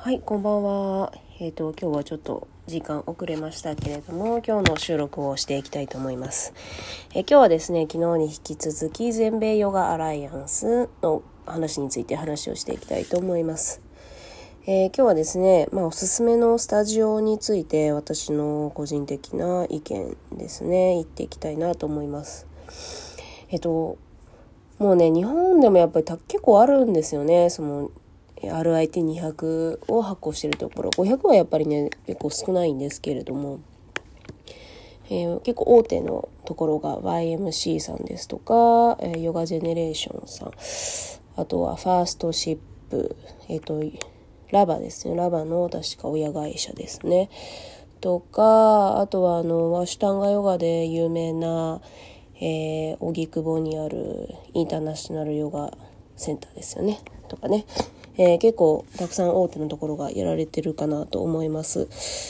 はい、こんばんは。今日はちょっと時間遅れましたけれども、今日の収録をしていきたいと思います。今日はですね、昨日に引き続き全米ヨガアライアンスの話について話をしていきたいと思います。今日はですね、おすすめのスタジオについて私の個人的な意見ですね、言っていきたいなと思います。もうね、日本でもやっぱり結構あるんですよね。そのRIT200 を発行しているところ、500はやっぱりね結構少ないんですけれども、結構大手のところが YMC さんですとか、ヨガジェネレーションさん、あとはファーストシップ、ラバですね、ラバの確か親会社ですねとか、あとはワシュタンガヨガで有名な荻窪にあるインターナショナルヨガセンターですよねとかね、結構たくさん大手のところがやられてるかなと思います。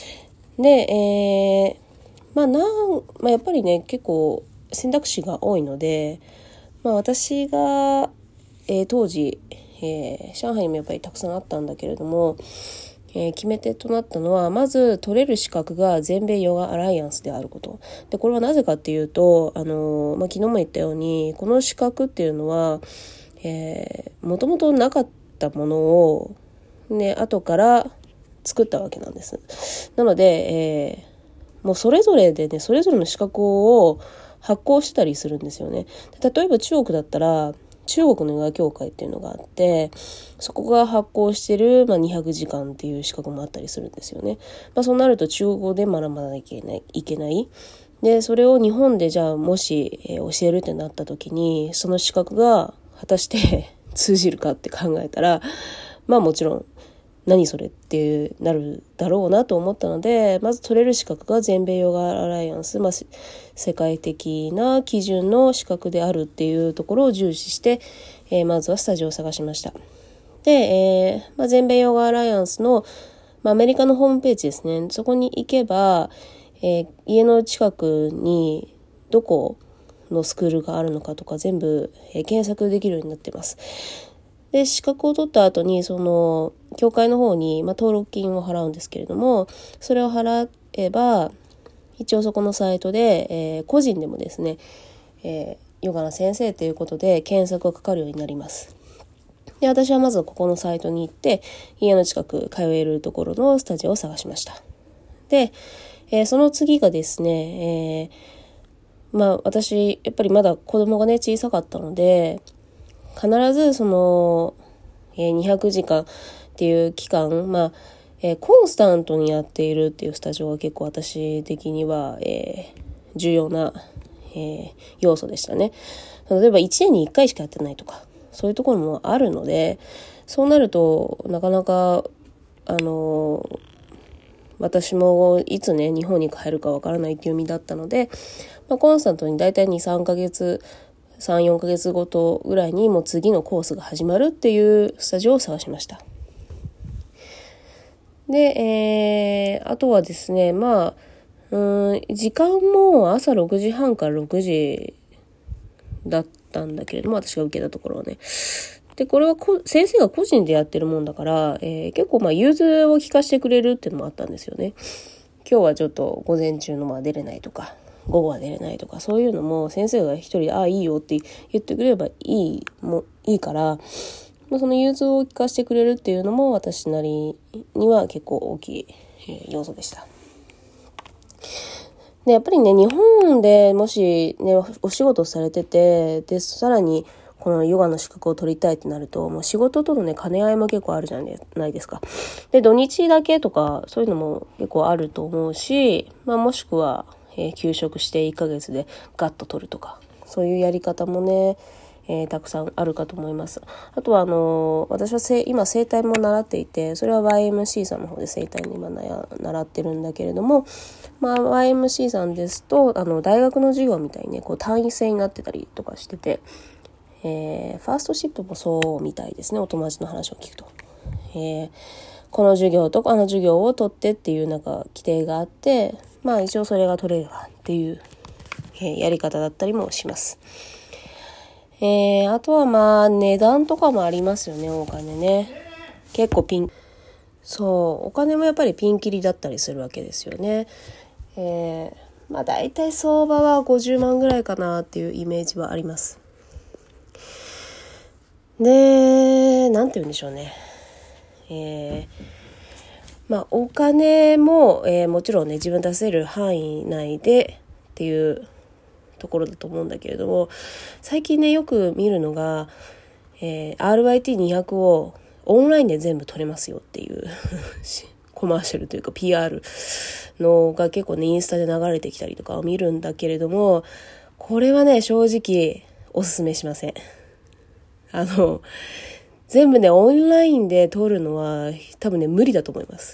で、やっぱりね結構選択肢が多いので、私が、当時、上海にもやっぱりたくさんあったんだけれども、決め手となったのは、まず取れる資格が全米ヨガアライアンスであること。で、これはなぜかっていうと、昨日も言ったように、この資格っていうのは、もともとなかったものを、ね、後から作ったわけなんです。なので、もうそれぞれでね、それぞれの資格を発行してたりするんですよね。例えば中国だったら、中国のヨガ協会っていうのがあって、そこが発行してる、200時間っていう資格もあったりするんですよね。そうなると中国語で学ばなきゃいけない。で、それを日本でじゃあもし、教えるってなった時に、その資格が果たして通じるかって考えたら、もちろん、何それってなるだろうなと思ったので、まず取れる資格が全米ヨガアライアンス、世界的な基準の資格であるっていうところを重視して、まずはスタジオを探しました。で、全米ヨガアライアンスの、アメリカのホームページですね。そこに行けば、家の近くにどこのスクールがあるのかとか全部、検索できるようになっています。で、資格を取った後に、その、協会の方に、登録金を払うんですけれども、それを払えば、一応そこのサイトで、個人でもですね、ヨガの先生ということで検索がかかるようになります。で、私はまずここのサイトに行って、家の近く通えるところのスタジオを探しました。で、その次がですね、私、やっぱりまだ子供がね、小さかったので、必ずその、200時間っていう期間、コンスタントにやっているっていうスタジオが結構私的には、重要な、要素でしたね。例えば1年に1回しかやってないとか、そういうところもあるので、そうなるとなかなか私もいつね日本に帰るかわからないっていう意味だったので、コンスタントにだいたい 2,3 ヶ月3、4ヶ月ごとぐらいにもう次のコースが始まるっていうスタジオを探しました。で、あとはですね、時間も朝6時半から6時だったんだけれども、私が受けたところはね。で、これは先生が個人でやってるもんだから、結構融通を聞かせてくれるっていうのもあったんですよね。今日はちょっと午前中の出れないとか、午後は出れないとか、そういうのも先生が一人で、いいよって言ってくれればいいから、その融通を聞かせてくれるっていうのも私なりには結構大きい、要素でした。で、やっぱりね、日本でもしね、お仕事されてて、で、さらにこのヨガの資格を取りたいってなると、もう仕事とのね、兼ね合いも結構あるじゃないですか。で、土日だけとか、そういうのも結構あると思うし、もしくは、休職して1ヶ月でガッと取るとか、そういうやり方もね、たくさんあるかと思います。あとは私は今整体も習っていて、それは YMC さんの方で整体に今習ってるんだけれども、YMC さんですと大学の授業みたいにね単位制になってたりとかしてて、ファーストシップもそうみたいですね。お友達の話を聞くと、この授業とあの授業を取ってっていう規定があって、一応それが取れればっていう、やり方だったりもします。あとは値段とかもありますよね。お金ね、結構そう、お金もやっぱりピンキリだったりするわけですよね。だいたい相場は50万ぐらいかなっていうイメージはあります。で、なんて言うんでしょうね。お金も、もちろんね、自分出せる範囲内でっていうところだと思うんだけれども、最近ね、よく見るのが、RYT200 をオンラインで全部取れますよっていうコマーシャルというか PR のが結構ね、インスタで流れてきたりとかを見るんだけれども、これはね、正直おすすめしません。全部ね、オンラインで取るのは多分ね、無理だと思います。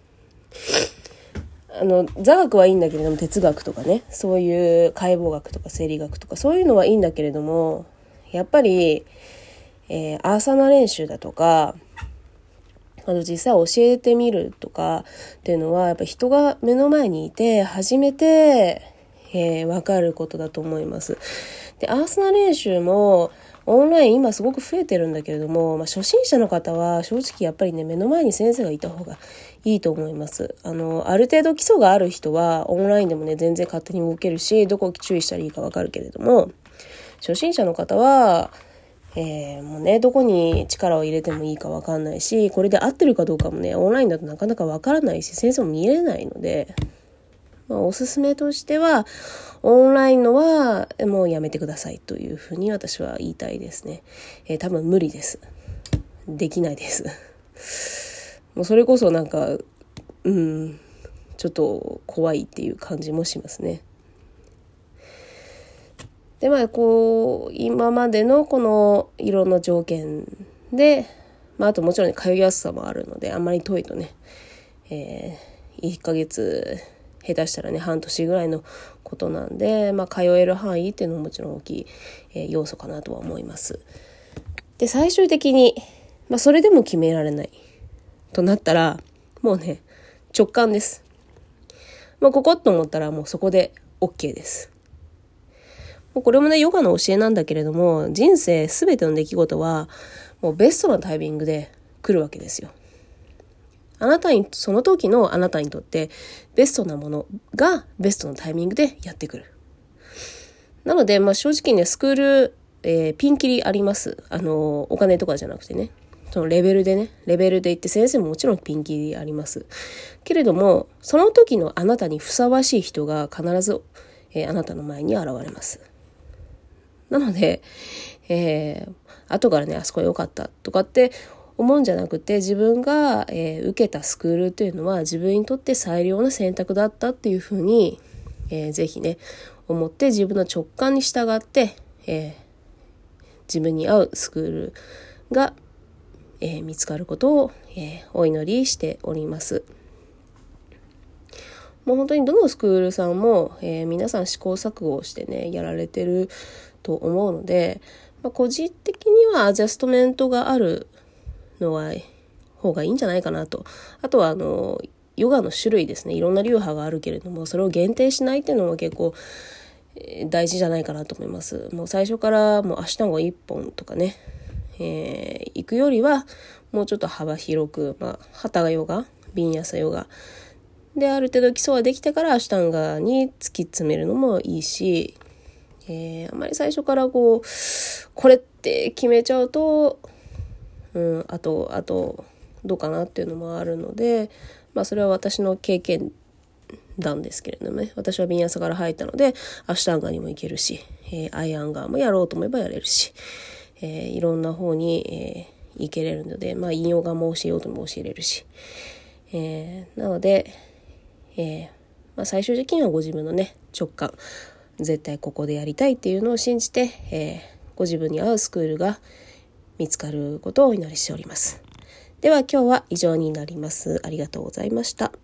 座学はいいんだけれども、哲学とかね、そういう解剖学とか生理学とかそういうのはいいんだけれども、やっぱり、アーサナ練習だとか、実際教えてみるとかっていうのは、やっぱ人が目の前にいて初めて、分かることだと思います。で、アーサナ練習もオンライン今すごく増えてるんだけれども、初心者の方は正直やっぱりね、目の前に先生がいた方がいいと思います。ある程度基礎がある人はオンラインでもね、全然勝手に動けるし、どこを注意したらいいか分かるけれども、初心者の方はもうね、どこに力を入れてもいいか分かんないし、これで合ってるかどうかもね、オンラインだとなかなか分からないし、先生も見れないので、おすすめとしては、オンラインのはもうやめてくださいというふうに私は言いたいですね。多分無理です。できないです。もうそれこそなんか、ちょっと怖いっていう感じもしますね。で、今までのこの色の条件で、あともちろん通いやすさもあるので、あんまり遠いとね、1ヶ月、下手したらね、半年ぐらいのことなんで、通える範囲っていうのももちろん大きい、要素かなとは思います。で、最終的に、それでも決められないとなったら、もうね、直感です。ここっと思ったらもうそこで OK です。これもね、ヨガの教えなんだけれども、人生すべての出来事はもうベストなタイミングで来るわけですよ。その時のあなたにとってベストなものがベストのタイミングでやってくる。なので、正直ね、スクール、ピンキリあります。お金とかじゃなくてね。そのレベルで言って先生ももちろんピンキリあります。けれども、その時のあなたにふさわしい人が必ず、あなたの前に現れます。なので、後からね、あそこ良かったとかって思うんじゃなくて、自分が、受けたスクールというのは自分にとって最良の選択だったっていうふうに、ぜひね、思って自分の直感に従って、自分に合うスクールが、見つかることを、お祈りしております。もう本当にどのスクールさんも、皆さん試行錯誤してね、やられてると思うので、個人的にはアジャストメントがあるのは方がいいんじゃないかなと。あとはヨガの種類ですね。いろんな流派があるけれども、それを限定しないっていうのも結構大事じゃないかなと思います。もう最初からもうアシュタンゴ1本とかね、行くよりはもうちょっと幅広く、ハタガヨガ、ビンヤサヨガである程度基礎はできてからアシュタンガに突き詰めるのもいいし、あまり最初からこれって決めちゃうと、あとどうかなっていうのもあるので、それは私の経験談ですけれどもね、私はビンヤサから入ったのでアシュタンガにも行けるし、アイアンガーもやろうと思えばやれるし、いろんな方に、行けれるので、引用がも教えようとも教えれるし、なので、最終的にはご自分のね、直感、絶対ここでやりたいっていうのを信じて、ご自分に合うスクールが見つかることをお祈りしております。では今日は以上になります。ありがとうございました。